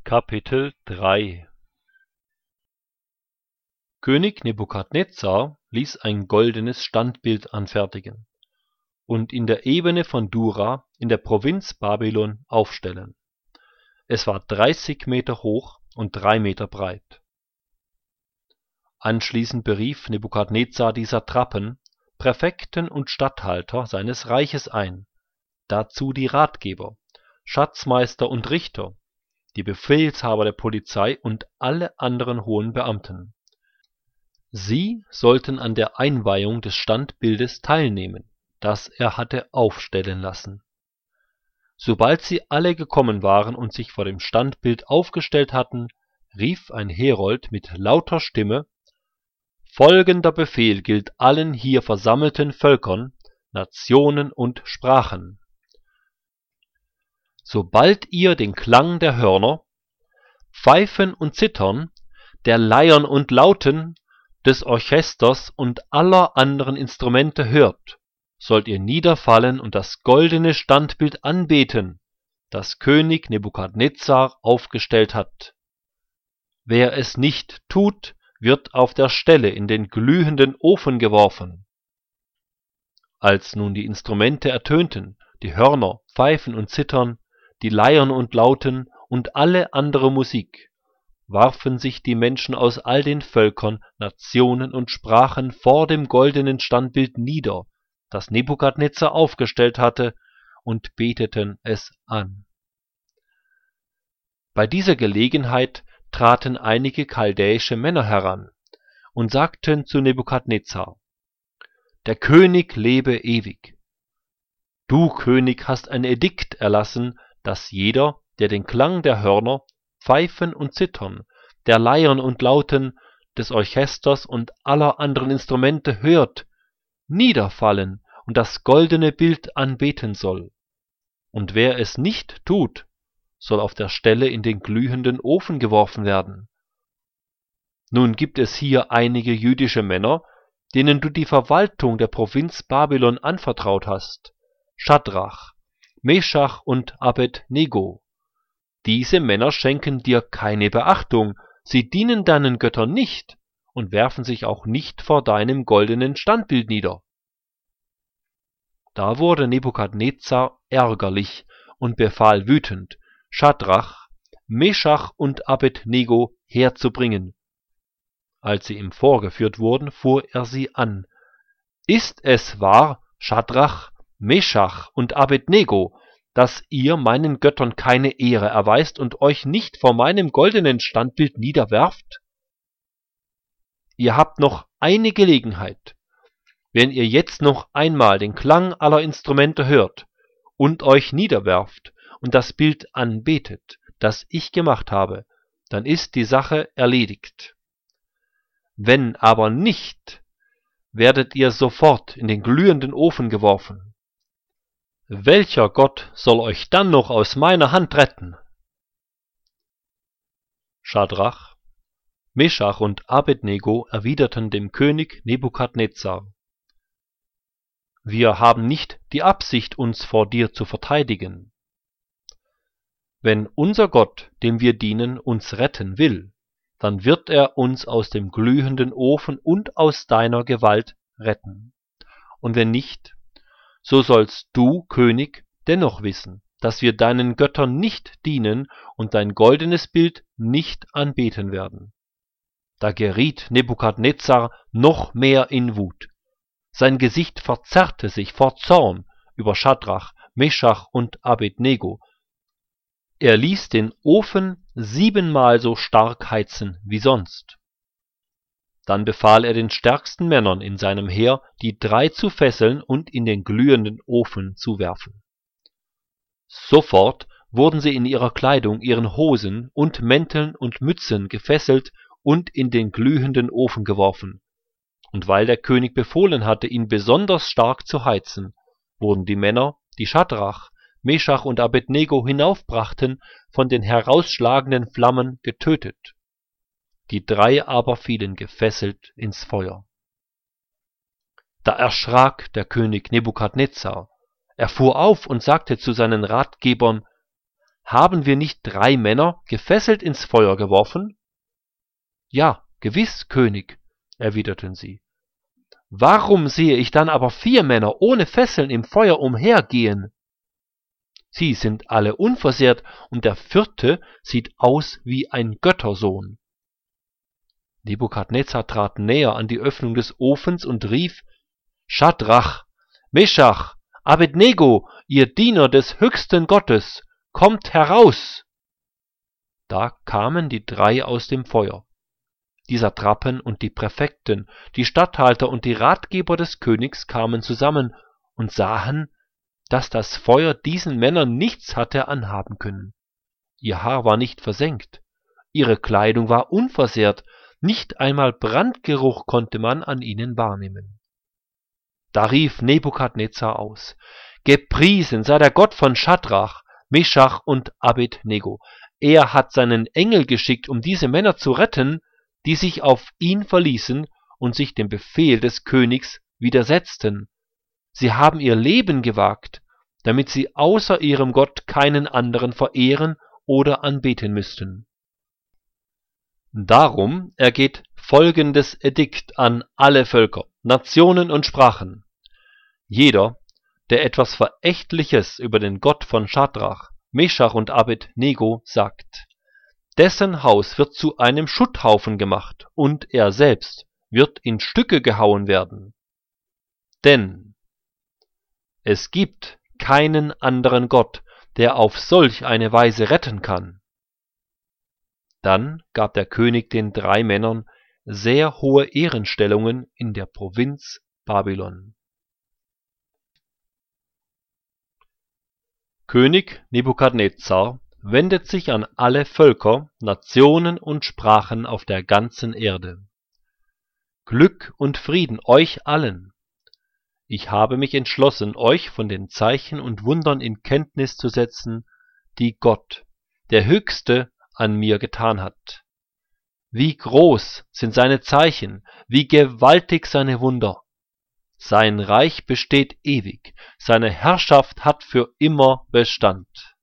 Kapitel 3 König Nebukadnezar ließ ein goldenes Standbild anfertigen und in der Ebene von Dura in der Provinz Babylon aufstellen. Es war 30 Meter hoch und 3 Meter breit. Anschließend berief Nebukadnezar die Satrapen, Präfekten und Statthalter seines Reiches ein, dazu die Ratgeber, Schatzmeister und Richter, die Befehlshaber der Polizei und alle anderen hohen Beamten. Sie sollten an der Einweihung des Standbildes teilnehmen, das er hatte aufstellen lassen. Sobald sie alle gekommen waren und sich vor dem Standbild aufgestellt hatten, rief ein Herold mit lauter Stimme: Folgender Befehl gilt allen hier versammelten Völkern, Nationen und Sprachen. Sobald ihr den Klang der Hörner, Pfeifen und Zithern, der Leiern und Lauten, des Orchesters und aller anderen Instrumente hört, sollt ihr niederfallen und das goldene Standbild anbeten, das König Nebukadnezar aufgestellt hat. Wer es nicht tut, wird auf der Stelle in den glühenden Ofen geworfen. Als nun die Instrumente ertönten, die Hörner, Pfeifen und Zithern, die Leiern und Lauten und alle andere Musik, warfen sich die Menschen aus all den Völkern, Nationen und Sprachen vor dem goldenen Standbild nieder, das Nebukadnezar aufgestellt hatte, und beteten es an. Bei dieser Gelegenheit traten einige chaldäische Männer heran und sagten zu Nebukadnezar: Der König lebe ewig. Du, König, hast ein Edikt erlassen, dass jeder, der den Klang der Hörner, Pfeifen und Zithern, der Leiern und Lauten, des Orchesters und aller anderen Instrumente hört, niederfallen und das goldene Bild anbeten soll. Und wer es nicht tut, soll auf der Stelle in den glühenden Ofen geworfen werden. Nun gibt es hier einige jüdische Männer, denen du die Verwaltung der Provinz Babylon anvertraut hast: Schadrach, Meschach und Abed-Nego. Diese Männer schenken dir keine Beachtung, sie dienen deinen Göttern nicht und werfen sich auch nicht vor deinem goldenen Standbild nieder. Da wurde Nebukadnezar ärgerlich und befahl wütend, Schadrach, Meschach und Abed-Nego herzubringen. Als sie ihm vorgeführt wurden, fuhr er sie an: Ist es wahr, Schadrach, Meschach und Abed-Nego, dass ihr meinen Göttern keine Ehre erweist und euch nicht vor meinem goldenen Standbild niederwerft? Ihr habt noch eine Gelegenheit. Wenn ihr jetzt noch einmal den Klang aller Instrumente hört und euch niederwerft und das Bild anbetet, das ich gemacht habe, dann ist die Sache erledigt. Wenn aber nicht, werdet ihr sofort in den glühenden Ofen geworfen. Welcher Gott soll euch dann noch aus meiner Hand retten? Schadrach, Meschach und Abed-Nego erwiderten dem König Nebukadnezar: Wir haben nicht die Absicht, uns vor dir zu verteidigen. Wenn unser Gott, dem wir dienen, uns retten will, dann wird er uns aus dem glühenden Ofen und aus deiner Gewalt retten. Und wenn nicht, so sollst du, König, dennoch wissen, dass wir deinen Göttern nicht dienen und dein goldenes Bild nicht anbeten werden. Da geriet Nebukadnezar noch mehr in Wut. Sein Gesicht verzerrte sich vor Zorn über Schadrach, Meschach und Abed-Nego. Er ließ den Ofen 7-mal so stark heizen wie sonst. Dann befahl er den stärksten Männern in seinem Heer, die 3 zu fesseln und in den glühenden Ofen zu werfen. Sofort wurden sie in ihrer Kleidung, ihren Hosen und Mänteln und Mützen gefesselt und in den glühenden Ofen geworfen. Und weil der König befohlen hatte, ihn besonders stark zu heizen, wurden die Männer, die Schadrach, Meschach und Abed-Nego hinaufbrachten, von den herausschlagenden Flammen getötet. Die 3 aber fielen gefesselt ins Feuer. Da erschrak der König Nebukadnezar. Er fuhr auf und sagte zu seinen Ratgebern: haben wir nicht 3 Männer gefesselt ins Feuer geworfen? Ja, gewiss, König, erwiderten sie. Warum sehe ich dann aber 4 Männer ohne Fesseln im Feuer umhergehen? Sie sind alle unversehrt, und der 4. sieht aus wie ein Göttersohn. Nebukadnezar trat näher an die Öffnung des Ofens und rief: Schadrach, Meschach, Abednego, ihr Diener des höchsten Gottes, kommt heraus! Da kamen die 3 aus dem Feuer, die Satrapen und die Präfekten, die Statthalter und die Ratgeber des Königs kamen zusammen und sahen, dass das Feuer diesen Männern nichts hatte anhaben können. Ihr Haar war nicht versengt, ihre Kleidung war unversehrt, nicht einmal Brandgeruch konnte man an ihnen wahrnehmen. Da rief Nebukadnezar aus: Gepriesen sei der Gott von Schadrach, Meschach und Abednego. Er hat seinen Engel geschickt, um diese Männer zu retten, die sich auf ihn verließen und sich dem Befehl des Königs widersetzten. Sie haben ihr Leben gewagt, damit sie außer ihrem Gott keinen anderen verehren oder anbeten müssten. Darum ergeht folgendes Edikt an alle Völker, Nationen und Sprachen: Jeder, der etwas Verächtliches über den Gott von Schadrach, Meschach und Abednego sagt, dessen Haus wird zu einem Schutthaufen gemacht, und er selbst wird in Stücke gehauen werden. Denn es gibt keinen anderen Gott, der auf solch eine Weise retten kann. Dann gab der König den 3 Männern sehr hohe Ehrenstellungen in der Provinz Babylon. König Nebukadnezar wendet sich an alle Völker, Nationen und Sprachen auf der ganzen Erde. Glück und Frieden euch allen! Ich habe mich entschlossen, euch von den Zeichen und Wundern in Kenntnis zu setzen, die Gott, der Höchste, an mir getan hat. Wie groß sind seine Zeichen, wie gewaltig seine Wunder! Sein Reich besteht ewig, seine Herrschaft hat für immer Bestand.